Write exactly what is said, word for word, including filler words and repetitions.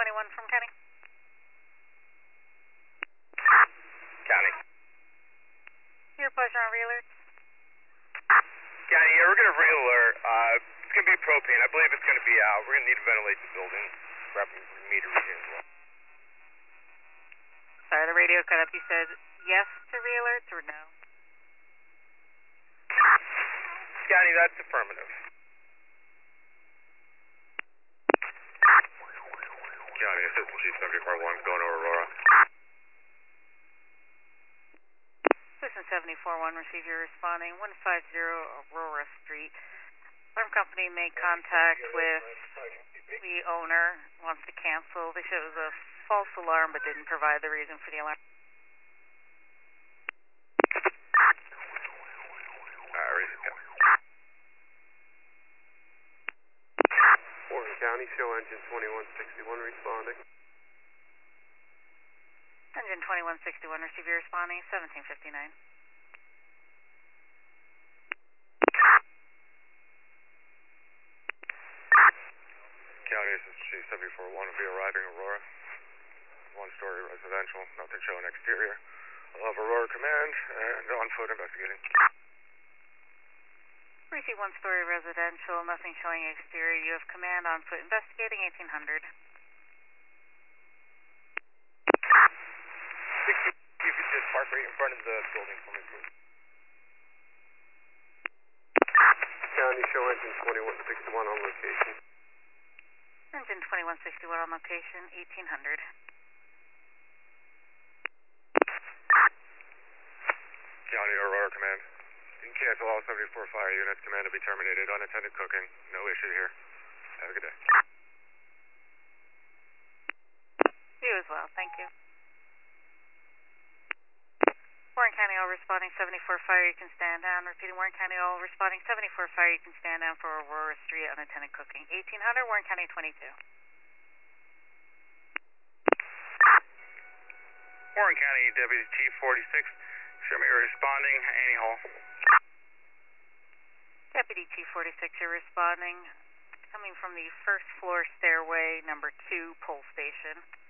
twenty-one from County. County. Your pleasure on re-alert. County, yeah, we're going to re-alert. Uh, it's going to be propane. I believe it's going to be out. We're going to need to ventilate the building. Grab a meter reading as well. Sorry, the radio cut up. You said yes to re-alerts or no? County, that's affirmative. County, Assistant Chief seventy-four one, going over Aurora. Assistant seventy-four one, receiver responding, one fifty Aurora Street. Alarm company made contact with the owner, wants to cancel. They said it was a false alarm but didn't provide the reason for the alarm. Uh, reason, County. Warren County, show engine twenty-one sixty-one responding. Engine twenty-one sixty-one, receiver responding, seventeen fifty-nine. County, Assistant Chief seventy-four one will be arriving Aurora. One-story residential, nothing showing exterior. I'll have Aurora Command and on foot investigating. Receive one-story residential, nothing showing exterior. You have command on foot investigating, eighteen hundred. You could just park right in front of the building for me, please. County, show engine twenty-one sixty-one on location. Engine twenty-one sixty-one on location, eighteen hundred. County, Aurora Command. You can cancel all seventy-four fire units. Command to be terminated. Unattended cooking. No issue here. Have a good day. You as well. Thank you. Warren County, all responding seventy-four fire, you can stand down. Repeating, Warren County, all responding seventy-four fire, you can stand down for Aurora Street, unattended cooking. eighteen hundred, Warren County twenty-two. Warren County, Deputy T forty-six. Show me responding. Annie Hall. Deputy T forty-six, you're responding. Coming from the first floor stairway, number two, pole station.